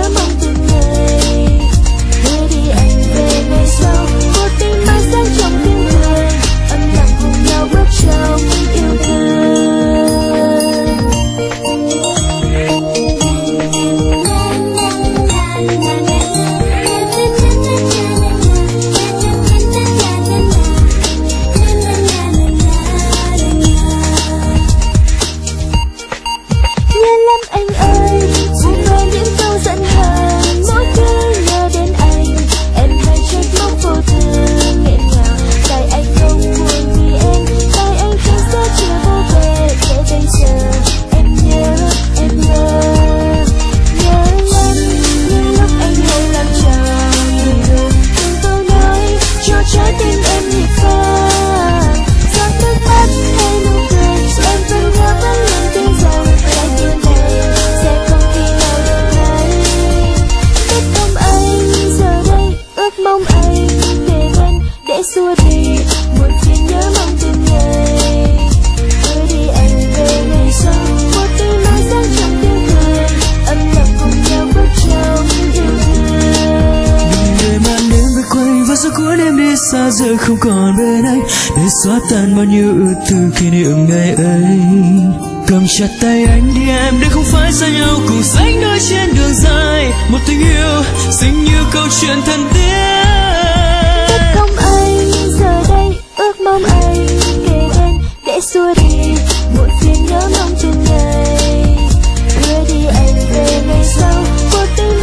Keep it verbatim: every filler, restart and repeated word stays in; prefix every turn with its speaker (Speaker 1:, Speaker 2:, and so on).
Speaker 1: nhớ mong từng ngày. Đưa đi anh về ngày sau, một tình mai sáng trong tiếng cười, âm thầm cùng nhau bước trong yêu thương. Xua đi buồn phiền nhớ mong từng ngày. Đưa đi anh về ngày sau, một tình mai sáng trong tiếng cười, âm thầm cùng nhau bước trong yêu thương.
Speaker 2: Đừng để màn đêm về quay và gió cuốn em đi xa giờ không còn bên anh, để xóa tan bao nhiêu ưu tư kỷ niệm ngày ấy. Cầm chặt tay anh đi em, để không phải xa nhau cùng sánh đôi trên đường dài. Một tình yêu xinh như câu chuyện thần tiên.
Speaker 1: Không anh giờ đây ước mong anh kề bên để xua đi buồn phiền nhớ mong từng ngày. Đưa đi anh về ngày sau, một tình